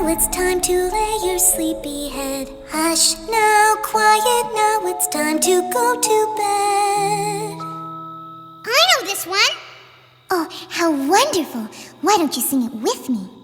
now, it's time to lay your sleepy head. Hush now, quiet now, it's time to go to bed. I know this one. Oh, how wonderful! Why don't you sing it with me?